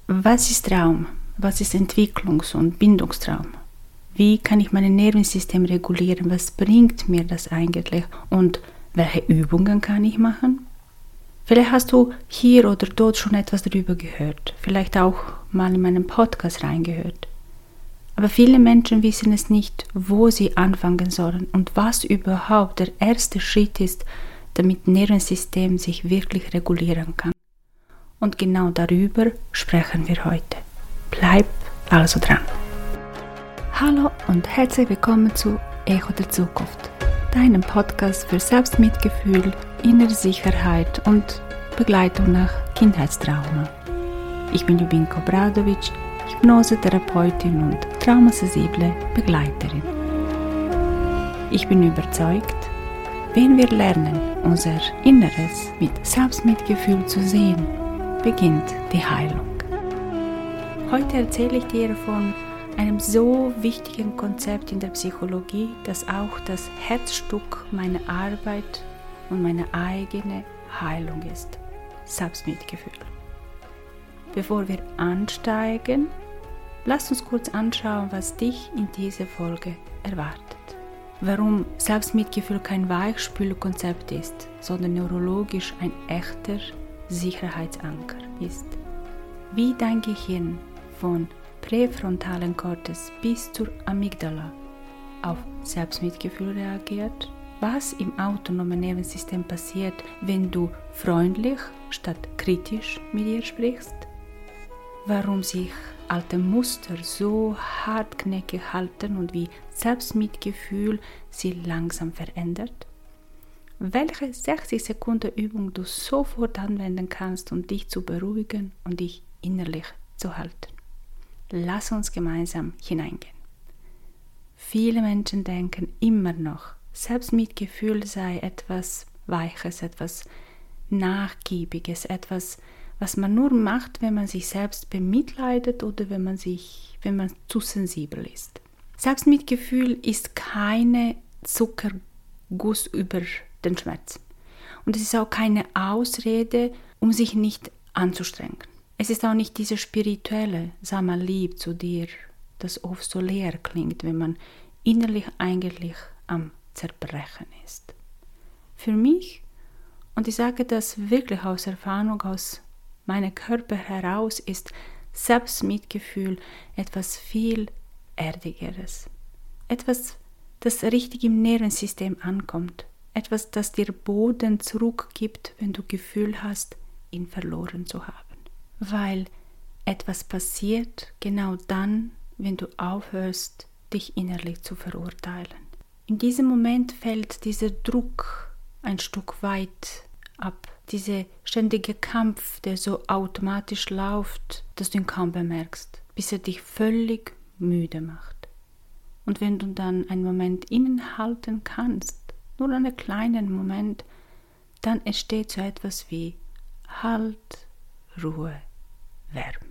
Was ist Traum? Was ist Entwicklungs- und Bindungstraum? Wie kann ich mein Nervensystem regulieren? Was bringt mir das eigentlich? Und welche Übungen kann ich machen? Vielleicht hast du hier oder dort schon etwas darüber gehört. Vielleicht auch mal in meinen Podcast reingehört. Aber viele Menschen wissen es nicht, wo sie anfangen sollen und was überhaupt der erste Schritt ist, damit das Nervensystem sich wirklich regulieren kann. Und genau darüber sprechen wir heute. Bleib also dran. Hallo und herzlich willkommen zu Echo der Zukunft, deinem Podcast für Selbstmitgefühl, innere Sicherheit und Begleitung nach Kindheitstrauma. Ich bin Ljubinko Bradovic, Hypnosetherapeutin und traumasensible Begleiterin. Ich bin überzeugt, wenn wir lernen, unser Inneres mit Selbstmitgefühl zu sehen, beginnt die Heilung. Heute erzähle ich dir von einem so wichtigen Konzept in der Psychologie, das auch das Herzstück meiner Arbeit und meine eigene Heilung ist: Selbstmitgefühl. Bevor wir ansteigen, lass uns kurz anschauen, was dich in dieser Folge erwartet. Warum Selbstmitgefühl kein Weichspülkonzept ist, sondern neurologisch ein echter Sicherheitsanker ist. Wie dein Gehirn von präfrontalen Kortex bis zur Amygdala auf Selbstmitgefühl reagiert, was im autonomen Nervensystem passiert, wenn du freundlich statt kritisch mit dir sprichst, warum sich alte Muster so hartnäckig halten und wie Selbstmitgefühl sie langsam verändert, welche 60 Sekunden Übung du sofort anwenden kannst, um dich zu beruhigen und dich innerlich zu halten. Lass uns gemeinsam hineingehen. Viele Menschen denken immer noch, Selbstmitgefühl sei etwas Weiches, etwas Nachgiebiges, etwas, was man nur macht, wenn man sich selbst bemitleidet oder wenn man zu sensibel ist. Selbstmitgefühl ist keine Zuckerguss über den Schmerz. Und es ist auch keine Ausrede, um sich nicht anzustrengen. Es ist auch nicht diese spirituelle, sei mal lieb zu dir, das oft so leer klingt, wenn man innerlich eigentlich am Zerbrechen ist. Für mich, und ich sage das wirklich aus Erfahrung, aus meinem Körper heraus, ist Selbstmitgefühl etwas viel Erdigeres. Etwas, das richtig im Nervensystem ankommt. Etwas, das dir Boden zurückgibt, wenn du Gefühl hast, ihn verloren zu haben. Weil etwas passiert genau dann, wenn du aufhörst, dich innerlich zu verurteilen. In diesem Moment fällt dieser Druck ein Stück weit ab. Dieser ständige Kampf, der so automatisch läuft, dass du ihn kaum bemerkst, bis er dich völlig müde macht. Und wenn du dann einen Moment innehalten kannst, nur einen kleinen Moment, dann entsteht so etwas wie Halt, Ruhe, Wärme.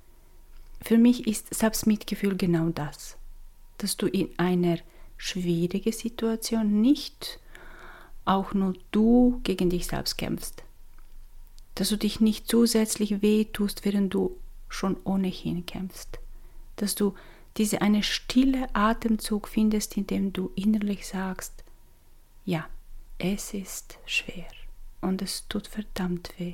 Für mich ist Selbstmitgefühl genau das, dass du in einer schwierigen Situation nicht auch nur du gegen dich selbst kämpfst, dass du dich nicht zusätzlich wehtust, während du schon ohnehin kämpfst, dass du eine stille Atemzug findest, in dem du innerlich sagst, ja, es ist schwer und es tut verdammt weh.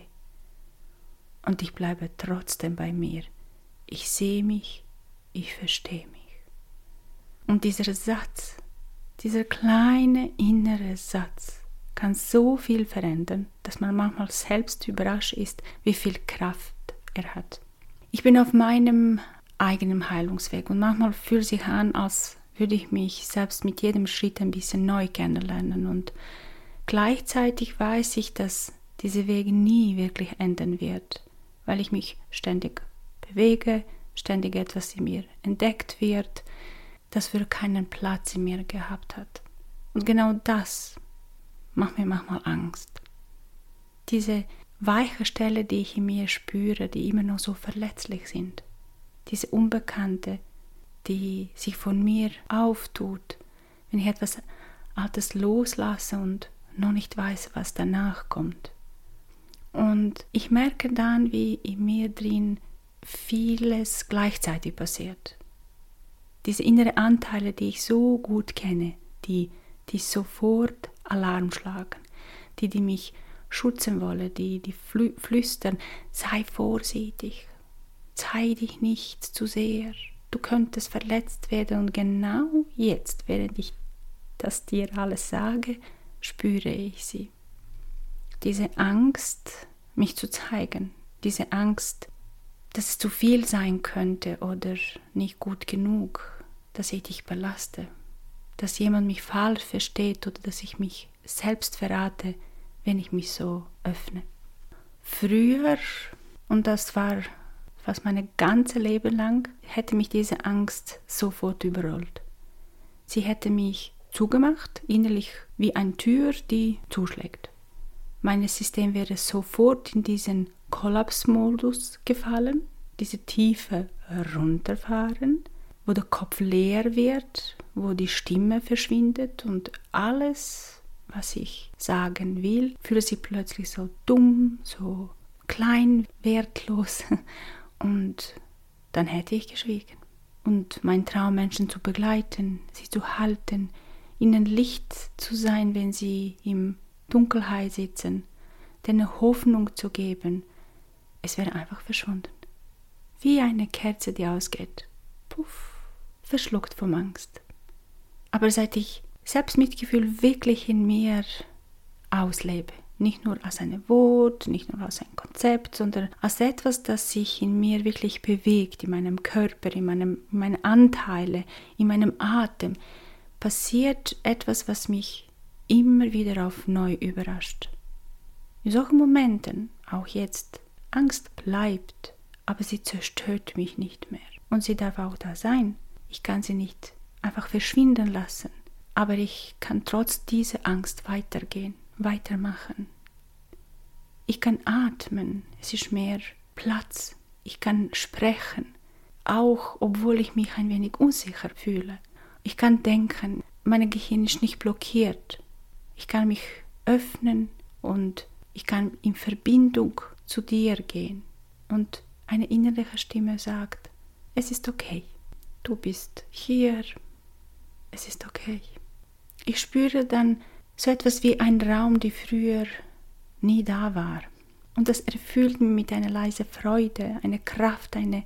Und ich bleibe trotzdem bei mir. Ich sehe mich, ich verstehe mich. Und dieser Satz, dieser kleine innere Satz kann so viel verändern, dass man manchmal selbst überrascht ist, wie viel Kraft er hat. Ich bin auf meinem eigenen Heilungsweg und manchmal fühlt es sich an, als würde ich mich selbst mit jedem Schritt ein bisschen neu kennenlernen. Und gleichzeitig weiß ich, dass dieser Weg nie wirklich enden wird, weil ich mich ständig bewege, ständig etwas in mir entdeckt wird, das für keinen Platz in mir gehabt hat. Und genau das macht mir manchmal Angst. Diese weiche Stelle, die ich in mir spüre, die immer noch so verletzlich sind. Diese Unbekannte, die sich von mir auftut, wenn ich etwas Altes loslasse und noch nicht weiß, was danach kommt. Und ich merke dann, wie in mir drin vieles gleichzeitig passiert. Diese inneren Anteile, die ich so gut kenne, die sofort Alarm schlagen, die mich schützen wollen, die flüstern, sei vorsichtig, zeig dich nicht zu sehr, du könntest verletzt werden. Und genau jetzt, während ich das dir alles sage, spüre ich sie. Diese Angst, mich zu zeigen, diese Angst, dass es zu viel sein könnte oder nicht gut genug, dass ich dich belaste, dass jemand mich falsch versteht oder dass ich mich selbst verrate, wenn ich mich so öffne. Früher, und das war fast mein ganzes Leben lang, hätte mich diese Angst sofort überrollt. Sie hätte mich zugemacht, innerlich wie eine Tür, die zuschlägt. Mein System wäre sofort in diesen Kollapsmodus gefallen, diese tiefe Runterfahren, wo der Kopf leer wird, wo die Stimme verschwindet und alles, was ich sagen will, fühlt sich plötzlich so dumm, so klein, wertlos. Und dann hätte ich geschwiegen. Und mein Traum, Menschen zu begleiten, sie zu halten, ihnen Licht zu sein, wenn sie in Dunkelheit sitzen, denen Hoffnung zu geben, es wäre einfach verschwunden. Wie eine Kerze, die ausgeht. Puff, verschluckt vom Angst. Aber seit ich Selbstmitgefühl wirklich in mir auslebe, nicht nur als ein Wort, nicht nur als ein Konzept, sondern als etwas, das sich in mir wirklich bewegt, in meinem Körper, in meinen Anteilen, in meinem Atem, passiert etwas, was mich immer wieder auf neu überrascht. In solchen Momenten, auch jetzt, Angst bleibt, aber sie zerstört mich nicht mehr. Und sie darf auch da sein. Ich kann sie nicht einfach verschwinden lassen, aber ich kann trotz dieser Angst weitergehen, weitermachen. Ich kann atmen, es ist mehr Platz. Ich kann sprechen, auch obwohl ich mich ein wenig unsicher fühle. Ich kann denken, mein Gehirn ist nicht blockiert. Ich kann mich öffnen und ich kann in Verbindung zu dir gehen. Und eine innerliche Stimme sagt, es ist okay, du bist hier, es ist okay. Ich spüre dann so etwas wie ein Raum, der früher nie da war. Und das erfüllt mich mit einer leisen Freude, einer Kraft, eine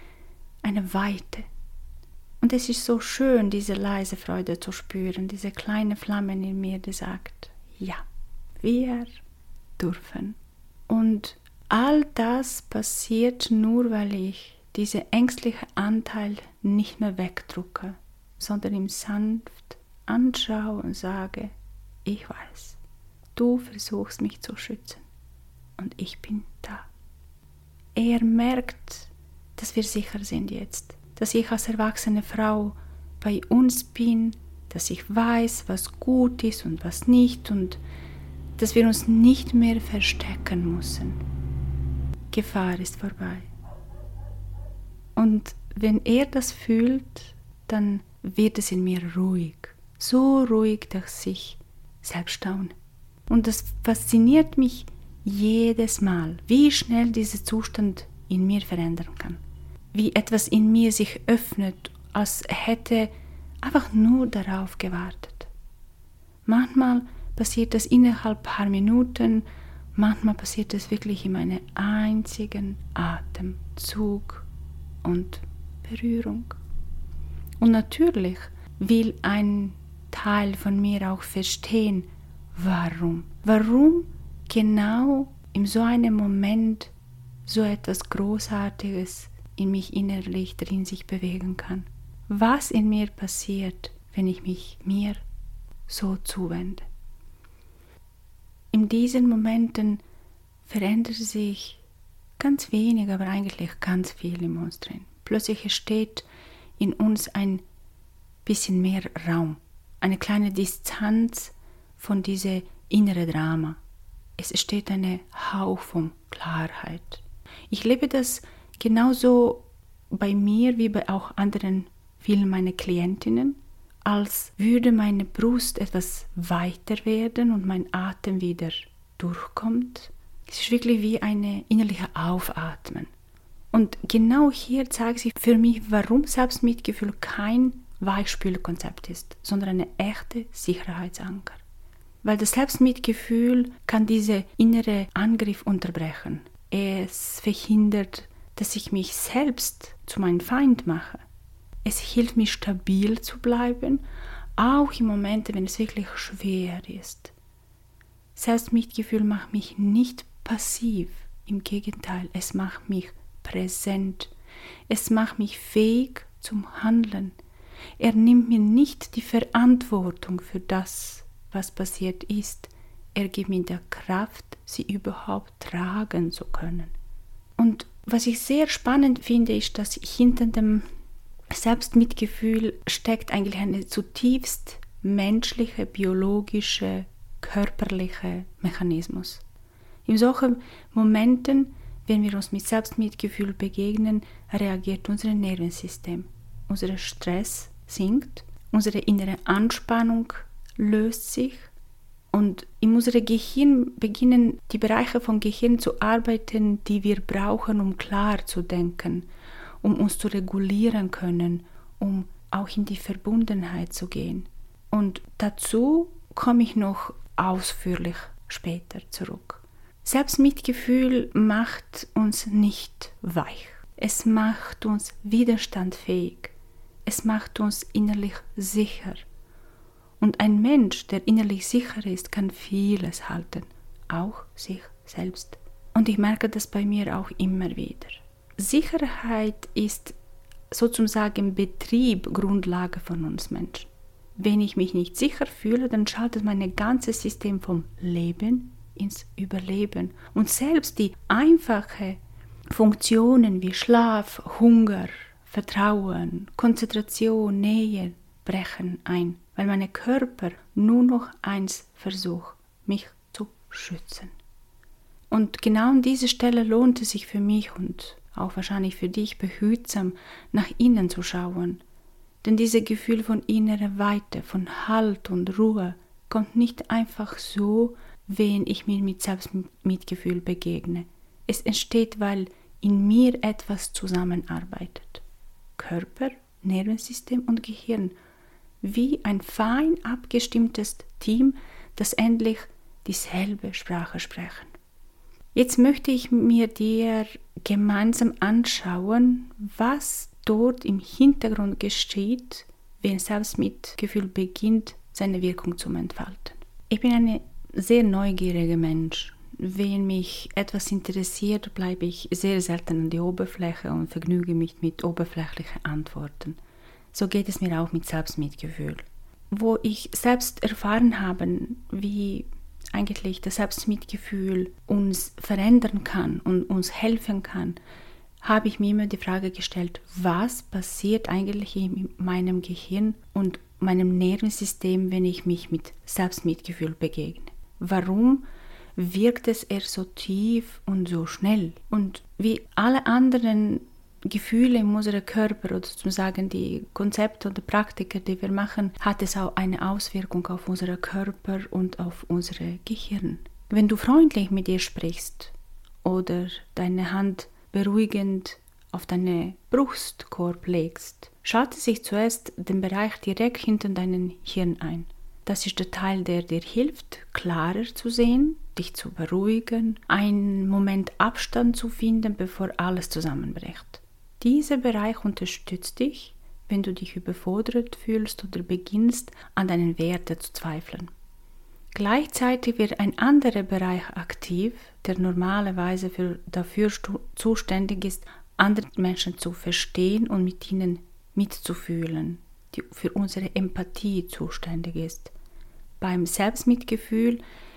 Weite. Und es ist so schön, diese leise Freude zu spüren, diese kleine Flamme in mir, die sagt, ja, wir dürfen. Und all das passiert nur, weil ich diesen ängstlichen Anteil nicht mehr wegdrücke, sondern ihm sanft anschaue und sage, ich weiß, du versuchst mich zu schützen und ich bin da. Er merkt, dass wir sicher sind jetzt, dass ich als erwachsene Frau bei uns bin, dass ich weiß, was gut ist und was nicht und dass wir uns nicht mehr verstecken müssen. Gefahr ist vorbei. Und wenn er das fühlt, dann wird es in mir ruhig. So ruhig, dass ich selbst staune. Und das fasziniert mich jedes Mal, wie schnell dieser Zustand in mir verändern kann. Wie etwas in mir sich öffnet, als hätte einfach nur darauf gewartet. Manchmal passiert das innerhalb ein paar Minuten, manchmal passiert es wirklich in einem einzigen Atemzug und Berührung. Und natürlich will ein Teil von mir auch verstehen, warum. Warum genau in so einem Moment so etwas Großartiges in mich innerlich drin sich bewegen kann. Was in mir passiert, wenn ich mich mir so zuwende. In diesen Momenten verändert sich ganz wenig, aber eigentlich ganz viel in uns drin. Plötzlich entsteht in uns ein bisschen mehr Raum, eine kleine Distanz von diesem inneren Drama. Es entsteht ein Hauch von Klarheit. Ich lebe das genauso bei mir wie bei auch anderen vielen meiner Klientinnen, als würde meine Brust etwas weiter werden und mein Atem wieder durchkommt. Es ist wirklich wie eine innerliche Aufatmen. Und genau hier zeigt sich für mich, warum Selbstmitgefühl kein Weichspülkonzept ist, sondern eine echte Sicherheitsanker. Weil das Selbstmitgefühl kann diese innere Angriff unterbrechen. Es verhindert, dass ich mich selbst zu meinem Feind mache. Es hilft mir stabil zu bleiben, auch in Momenten, wenn es wirklich schwer ist. Selbstmitgefühl macht mich nicht passiv, im Gegenteil, es macht mich präsent. Es macht mich fähig zum Handeln. Er nimmt mir nicht die Verantwortung für das, was passiert ist. Er gibt mir die Kraft, sie überhaupt tragen zu können. Und was ich sehr spannend finde, ist, dass hinter dem Selbstmitgefühl steckt eigentlich ein zutiefst menschlicher, biologischer, körperlicher Mechanismus. In solchen Momenten, wenn wir uns mit Selbstmitgefühl begegnen, reagiert unser Nervensystem. Unser Stress sinkt, unsere innere Anspannung löst sich und in unserem Gehirn beginnen die Bereiche vom Gehirn zu arbeiten, die wir brauchen, um klar zu denken, um uns zu regulieren können, um auch in die Verbundenheit zu gehen. Und dazu komme ich noch ausführlich später zurück. Selbstmitgefühl macht uns nicht weich. Es macht uns widerstandsfähig. Es macht uns innerlich sicher. Und ein Mensch, der innerlich sicher ist, kann vieles halten, auch sich selbst. Und ich merke das bei mir auch immer wieder. Sicherheit ist sozusagen Betrieb, Grundlage von uns Menschen. Wenn ich mich nicht sicher fühle, dann schaltet mein ganzes System vom Leben ins Überleben. Und selbst die einfachen Funktionen wie Schlaf, Hunger, Vertrauen, Konzentration, Nähe brechen ein, weil mein Körper nur noch eins versucht, mich zu schützen. Und genau an dieser Stelle lohnt es sich für mich und auch wahrscheinlich für dich, behutsam nach innen zu schauen. Denn dieses Gefühl von innerer Weite, von Halt und Ruhe kommt nicht einfach so, wenn ich mir mit Selbstmitgefühl begegne. Es entsteht, weil in mir etwas zusammenarbeitet. Körper, Nervensystem und Gehirn. Wie ein fein abgestimmtes Team, das endlich dieselbe Sprache sprechen. Jetzt möchte ich mir dir gemeinsam anschauen, was dort im Hintergrund geschieht, wenn Selbstmitgefühl beginnt, seine Wirkung zu entfalten. Ich bin ein sehr neugieriger Mensch. Wenn mich etwas interessiert, bleibe ich sehr selten an die Oberfläche und vergnüge mich mit oberflächlichen Antworten. So geht es mir auch mit Selbstmitgefühl. Wo ich selbst erfahren habe, wie eigentlich das Selbstmitgefühl uns verändern kann und uns helfen kann, habe ich mir immer die Frage gestellt, was passiert eigentlich in meinem Gehirn und meinem Nervensystem, wenn ich mich mit Selbstmitgefühl begegne? Warum wirkt es erst so tief und so schnell? Und wie alle anderen Gefühle in unserem Körper oder sozusagen die Konzepte oder Praktiken, die wir machen, hat es auch eine Auswirkung auf unseren Körper und auf unser Gehirn. Wenn du freundlich mit dir sprichst oder deine Hand beruhigend auf deine Brustkorb legst, schalte sich zuerst den Bereich direkt hinter deinem Hirn ein. Das ist der Teil, der dir hilft, klarer zu sehen, dich zu beruhigen, einen Moment Abstand zu finden, bevor alles zusammenbricht. Dieser Bereich unterstützt dich, wenn du dich überfordert fühlst oder beginnst, an deinen Werten zu zweifeln. Gleichzeitig wird ein anderer Bereich aktiv, der normalerweise dafür zuständig ist, andere Menschen zu verstehen und mit ihnen mitzufühlen, die für unsere Empathie zuständig ist. Beim Selbstmitgefühl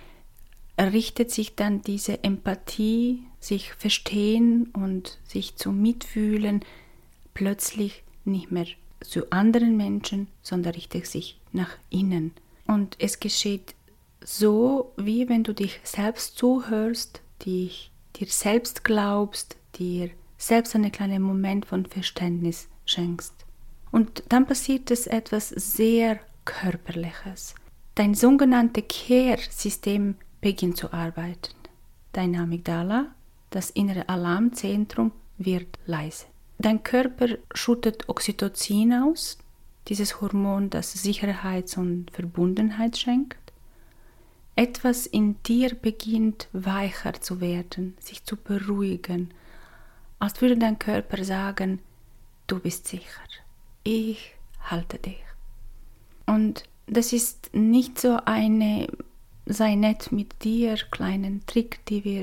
richtet sich dann diese Empathie, sich verstehen und sich zu mitfühlen, plötzlich nicht mehr zu anderen Menschen, sondern richtet sich nach innen. Und es geschieht so, wie wenn du dich selbst zuhörst, dir selbst glaubst, dir selbst einen kleinen Moment von Verständnis schenkst. Und dann passiert es etwas sehr Körperliches. Dein sogenanntes Care-System beginnt zu arbeiten. Deine Amygdala, das innere Alarmzentrum, wird leise. Dein Körper schüttet Oxytocin aus, dieses Hormon, das Sicherheit und Verbundenheit schenkt. Etwas in dir beginnt weicher zu werden, sich zu beruhigen, als würde dein Körper sagen, du bist sicher, ich halte dich. Und das ist nicht so eine sei nett mit dir kleinen Trick,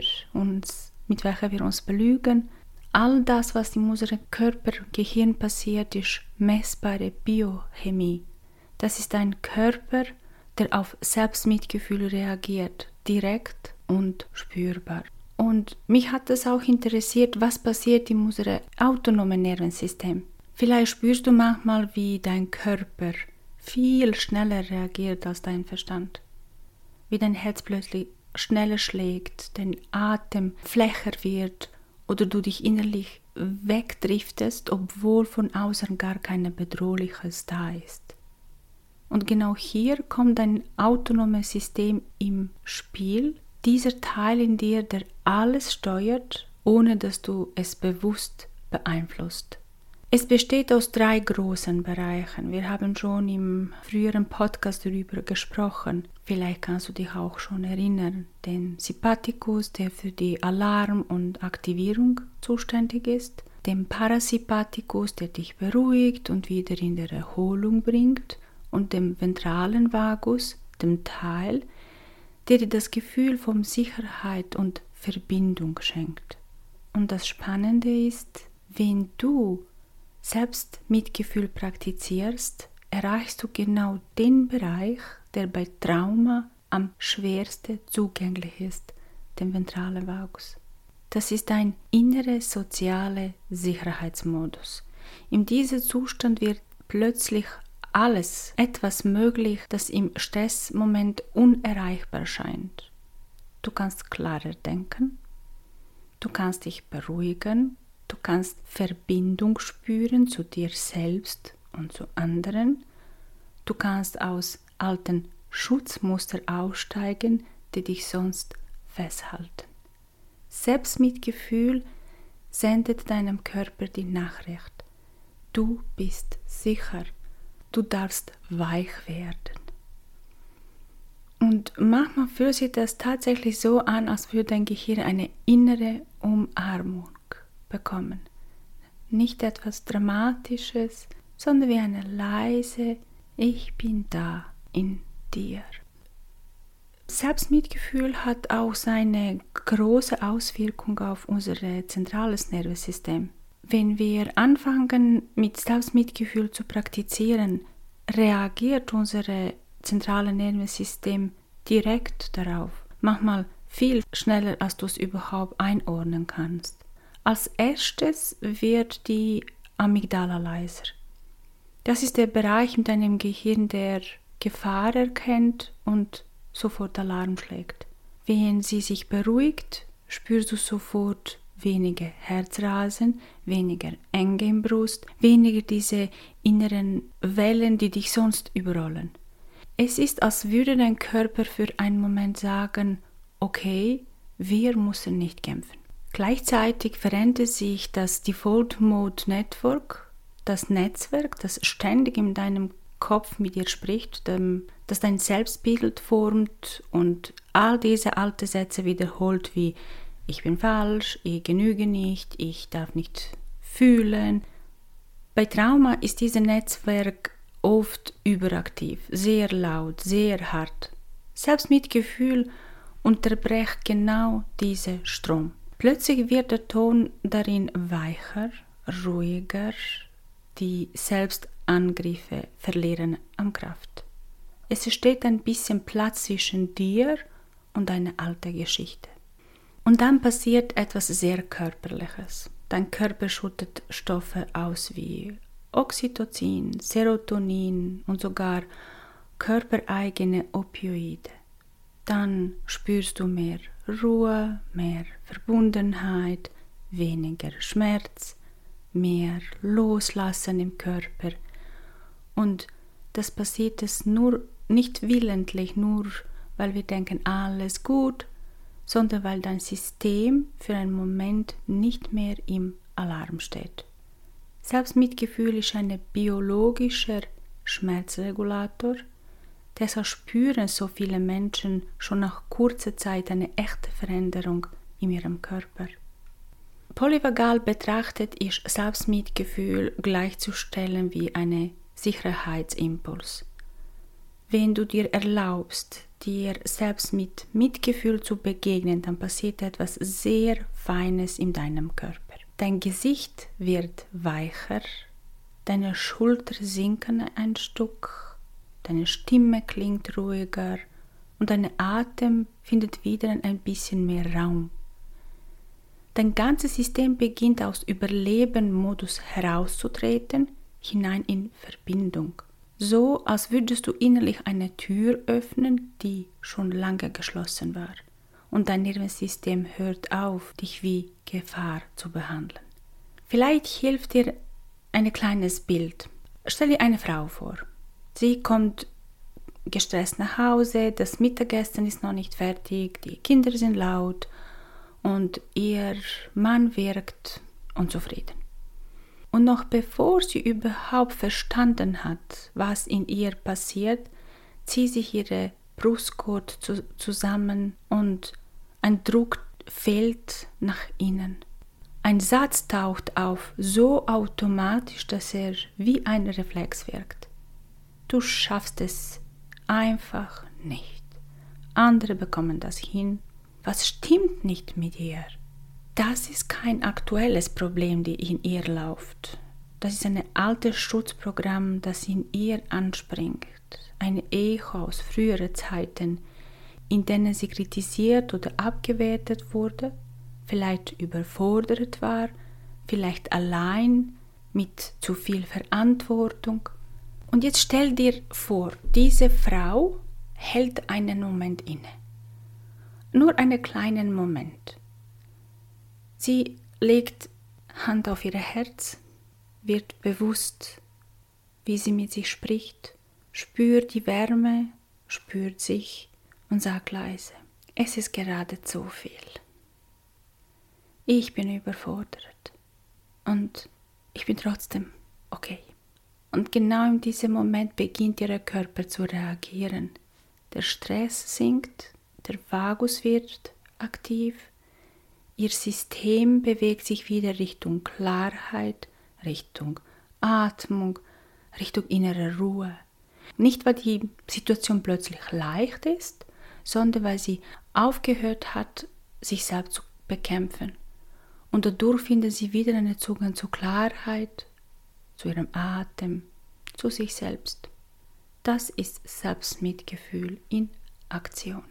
mit welcher wir uns belügen. All das, was in unserem Körper und Gehirn passiert, ist messbare Biochemie. Das ist ein Körper, der auf Selbstmitgefühl reagiert, direkt und spürbar. Und mich hat es auch interessiert, was passiert in unserem autonomen Nervensystem. Vielleicht spürst du manchmal, wie dein Körper viel schneller reagiert als dein Verstand. Wie dein Herz plötzlich schneller schlägt, dein Atem flächer wird oder du dich innerlich wegdriftest, obwohl von außen gar kein Bedrohliches da ist. Und genau hier kommt dein autonomes System im Spiel, dieser Teil in dir, der alles steuert, ohne dass du es bewusst beeinflusst. Es besteht aus 3 großen Bereichen. Wir haben schon im früheren Podcast darüber gesprochen. Vielleicht kannst du dich auch schon erinnern. Den Sympathikus, der für die Alarm und Aktivierung zuständig ist. Den Parasympathikus, der dich beruhigt und wieder in der Erholung bringt. Und dem ventralen Vagus, dem Teil, der dir das Gefühl von Sicherheit und Verbindung schenkt. Und das Spannende ist, wenn du Selbstmitgefühl praktizierst, erreichst du genau den Bereich, der bei Trauma am schwersten zugänglich ist, den ventralen Vagus. Das ist ein innerer sozialer Sicherheitsmodus. In diesem Zustand wird plötzlich etwas möglich, das im Stressmoment unerreichbar scheint. Du kannst klarer denken, du kannst dich beruhigen, du kannst Verbindung spüren zu dir selbst und zu anderen. Du kannst aus alten Schutzmustern aussteigen, die dich sonst festhalten. Selbstmitgefühl sendet deinem Körper die Nachricht: Du bist sicher, du darfst weich werden. Und manchmal fühlt sich das tatsächlich so an, als würde dein Gehirn eine innere Umarmung bekommen. Nicht etwas Dramatisches, sondern wie eine leise Ich bin da in dir. Selbstmitgefühl hat auch seine große Auswirkung auf unser zentrales Nervensystem. Wenn wir anfangen, mit Selbstmitgefühl zu praktizieren, reagiert unser zentrales Nervensystem direkt darauf. Manchmal viel schneller, als du es überhaupt einordnen kannst. Als erstes wird die Amygdala leiser. Das ist der Bereich in deinem Gehirn, der Gefahr erkennt und sofort Alarm schlägt. Wenn sie sich beruhigt, spürst du sofort weniger Herzrasen, weniger Enge im Brust, weniger diese inneren Wellen, die dich sonst überrollen. Es ist, als würde dein Körper für einen Moment sagen, okay, wir müssen nicht kämpfen. Gleichzeitig verändert sich das Default Mode Network, das Netzwerk, das ständig in deinem Kopf mit dir spricht, das dein Selbstbild formt und all diese alten Sätze wiederholt wie ich bin falsch, ich genüge nicht, ich darf nicht fühlen. Bei Trauma ist dieses Netzwerk oft überaktiv, sehr laut, sehr hart. Selbstmitgefühl unterbricht genau diesen Strom. Plötzlich wird der Ton darin weicher, ruhiger, die Selbstangriffe verlieren an Kraft. Es entsteht ein bisschen Platz zwischen dir und deiner alten Geschichte. Und dann passiert etwas sehr Körperliches. Dein Körper schüttet Stoffe aus wie Oxytocin, Serotonin und sogar körpereigene Opioide. Dann spürst du mehr Ruhe, mehr Verbundenheit, weniger Schmerz, mehr Loslassen im Körper. Und das passiert es nur nicht willentlich, nur weil wir denken, alles gut, sondern weil dein System für einen Moment nicht mehr im Alarm steht. Selbstmitgefühl ist ein biologischer Schmerzregulator. Deshalb spüren so viele Menschen schon nach kurzer Zeit eine echte Veränderung in ihrem Körper. Polyvagal betrachtet ist Selbstmitgefühl gleichzustellen wie ein Sicherheitsimpuls. Wenn du dir erlaubst, dir selbst mit Mitgefühl zu begegnen, dann passiert etwas sehr Feines in deinem Körper. Dein Gesicht wird weicher, deine Schultern sinken ein Stück, deine Stimme klingt ruhiger und dein Atem findet wieder ein bisschen mehr Raum. Dein ganzes System beginnt aus Überleben-Modus herauszutreten, hinein in Verbindung. So, als würdest du innerlich eine Tür öffnen, die schon lange geschlossen war. Und dein Nervensystem hört auf, dich wie Gefahr zu behandeln. Vielleicht hilft dir ein kleines Bild. Stell dir eine Frau vor. Sie kommt gestresst nach Hause, das Mittagessen ist noch nicht fertig, die Kinder sind laut und ihr Mann wirkt unzufrieden. Und noch bevor sie überhaupt verstanden hat, was in ihr passiert, zieht sich ihre Brustgurt zusammen und ein Druck fällt nach innen. Ein Satz taucht auf, so automatisch, dass er wie ein Reflex wirkt. Du schaffst es einfach nicht. Andere bekommen das hin. Was stimmt nicht mit ihr? Das ist kein aktuelles Problem, das in ihr läuft. Das ist ein altes Schutzprogramm, das in ihr anspringt. Ein Echo aus früheren Zeiten, in denen sie kritisiert oder abgewertet wurde, vielleicht überfordert war, vielleicht allein mit zu viel Verantwortung. Und jetzt stell dir vor, diese Frau hält einen Moment inne. Nur einen kleinen Moment. Sie legt Hand auf ihr Herz, wird bewusst, wie sie mit sich spricht, spürt die Wärme, spürt sich und sagt leise, es ist gerade zu viel. Ich bin überfordert und ich bin trotzdem okay. Und genau in diesem Moment beginnt ihr Körper zu reagieren. Der Stress sinkt, der Vagus wird aktiv, ihr System bewegt sich wieder Richtung Klarheit, Richtung Atmung, Richtung innere Ruhe. Nicht, weil die Situation plötzlich leicht ist, sondern weil sie aufgehört hat, sich selbst zu bekämpfen. Und dadurch finden sie wieder einen Zugang zu Klarheit, zu ihrem Atem, zu sich selbst. Das ist Selbstmitgefühl in Aktion.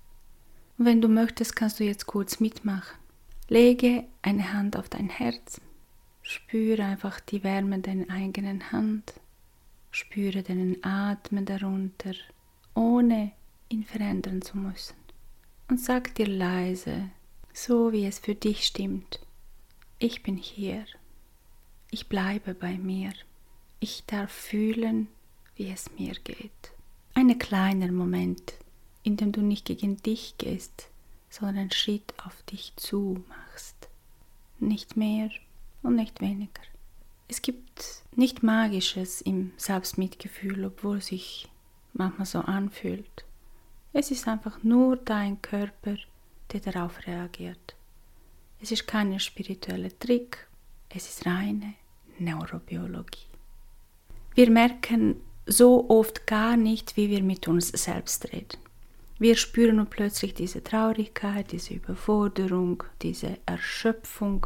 Und wenn du möchtest, kannst du jetzt kurz mitmachen. Lege eine Hand auf dein Herz, spüre einfach die Wärme deiner eigenen Hand, spüre deinen Atmen darunter, ohne ihn verändern zu müssen. Und sag dir leise, so wie es für dich stimmt, ich bin hier, ich bleibe bei mir, ich darf fühlen, wie es mir geht. Ein kleiner Moment, in dem du nicht gegen dich gehst, sondern einen Schritt auf dich zu machst. Nicht mehr und nicht weniger. Es gibt nichts Magisches im Selbstmitgefühl, obwohl es sich manchmal so anfühlt. Es ist einfach nur dein Körper, der darauf reagiert. Es ist kein spiritueller Trick, es ist reine Neurobiologie. Wir merken so oft gar nicht, wie wir mit uns selbst reden. Wir spüren nun plötzlich diese Traurigkeit, diese Überforderung, diese Erschöpfung,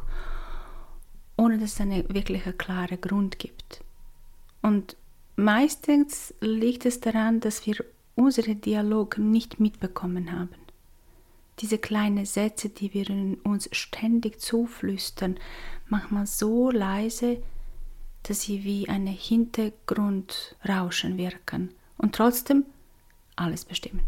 ohne dass es einen wirklich klaren Grund gibt. Und meistens liegt es daran, dass wir unseren Dialog nicht mitbekommen haben. Diese kleinen Sätze, die wir uns ständig zuflüstern, manchmal so leise, dass sie wie ein Hintergrundrauschen wirken und trotzdem alles bestimmen.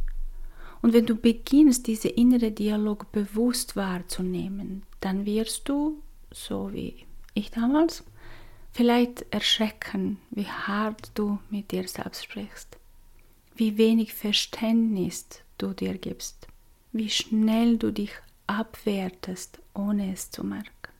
Und wenn du beginnst, diesen inneren Dialog bewusst wahrzunehmen, dann wirst du, so wie ich damals, vielleicht erschrecken, wie hart du mit dir selbst sprichst, wie wenig Verständnis du dir gibst, wie schnell du dich abwertest, ohne es zu merken,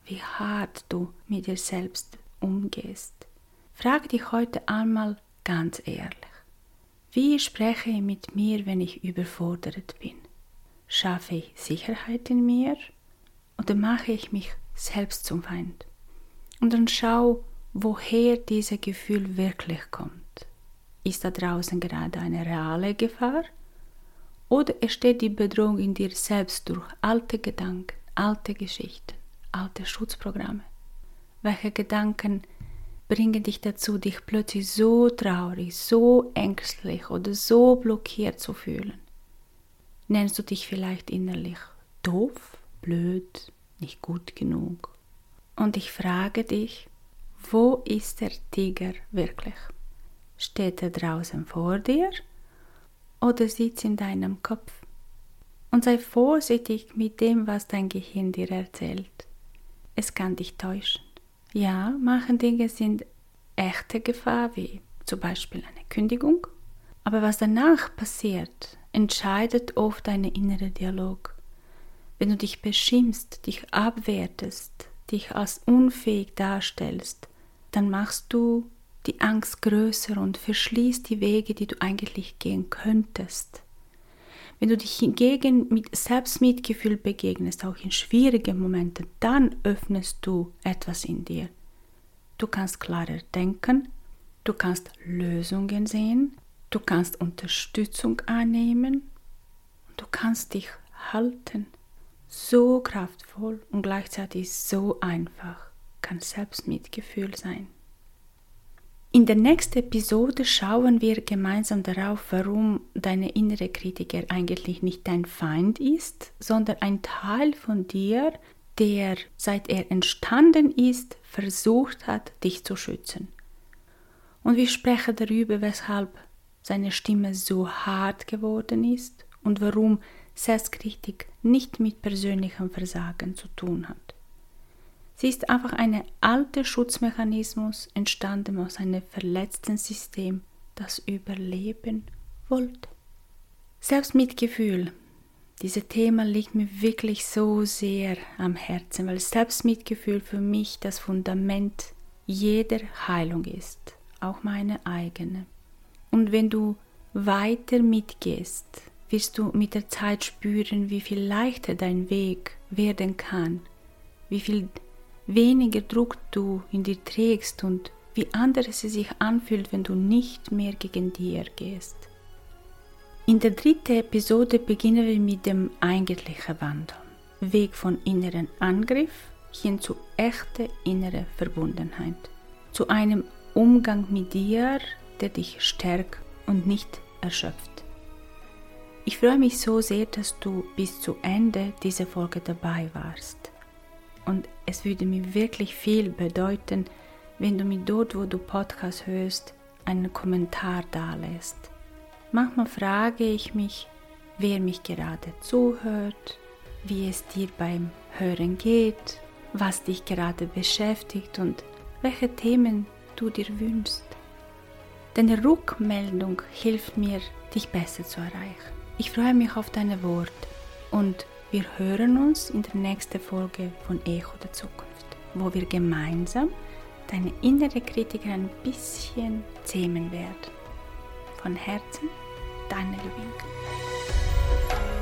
wie hart du mit dir selbst umgehst. Frage dich heute einmal ganz ehrlich. Wie spreche ich mit mir, wenn ich überfordert bin? Schaffe ich Sicherheit in mir oder mache ich mich selbst zum Feind? Und dann schau, woher dieses Gefühl wirklich kommt. Ist da draußen gerade eine reale Gefahr? Oder entsteht die Bedrohung in dir selbst durch alte Gedanken, alte Geschichten, alte Schutzprogramme? Welche Gedanken bringen dich dazu, dich plötzlich so traurig, so ängstlich oder so blockiert zu fühlen? Nennst du dich vielleicht innerlich doof, blöd, nicht gut genug? Und ich frage dich, wo ist der Tiger wirklich? Steht er draußen vor dir oder sitzt in deinem Kopf? Und sei vorsichtig mit dem, was dein Gehirn dir erzählt. Es kann dich täuschen. Ja, manche Dinge sind echte Gefahr, wie zum Beispiel eine Kündigung. Aber was danach passiert, entscheidet oft dein innerer Dialog. Wenn du dich beschimpfst, dich abwertest, dich als unfähig darstellst, dann machst du die Angst größer und verschließt die Wege, die du eigentlich gehen könntest. Wenn du dich hingegen mit Selbstmitgefühl begegnest, auch in schwierigen Momenten, dann öffnest du etwas in dir. Du kannst klarer denken, du kannst Lösungen sehen, du kannst Unterstützung annehmen und du kannst dich halten. So kraftvoll und gleichzeitig so einfach kann Selbstmitgefühl sein. In der nächsten Episode schauen wir gemeinsam darauf, warum deine innere Kritiker eigentlich nicht dein Feind ist, sondern ein Teil von dir, der, seit er entstanden ist, versucht hat, dich zu schützen. Und wir sprechen darüber, weshalb seine Stimme so hart geworden ist und warum Selbstkritik nicht mit persönlichem Versagen zu tun hat. Sie ist einfach ein alter Schutzmechanismus, entstanden aus einem verletzten System, das überleben wollte. Selbstmitgefühl. Dieses Thema liegt mir wirklich so sehr am Herzen, weil Selbstmitgefühl für mich das Fundament jeder Heilung ist, auch meine eigene. Und wenn du weiter mitgehst, wirst du mit der Zeit spüren, wie viel leichter dein Weg werden kann, wie viel weniger Druck du in dir trägst und wie anders es sich anfühlt, wenn du nicht mehr gegen dir gehst. In der dritten Episode beginnen wir mit dem eigentlichen Wandel. Weg von inneren Angriff hin zu echter innerer Verbundenheit. Zu einem Umgang mit dir, der dich stärkt und nicht erschöpft. Ich freue mich so sehr, dass du bis zu Ende dieser Folge dabei warst. Und es würde mir wirklich viel bedeuten, wenn du mir dort, wo du Podcast hörst, einen Kommentar dalässt. Manchmal frage ich mich, wer mich gerade zuhört, wie es dir beim Hören geht, was dich gerade beschäftigt und welche Themen du dir wünschst. Deine Rückmeldung hilft mir, dich besser zu erreichen. Ich freue mich auf deine Worte und wir hören uns in der nächsten Folge von Echo der Zukunft, wo wir gemeinsam deine innere Kritiker ein bisschen zähmen werden. Von Herzen, deine Lubinka.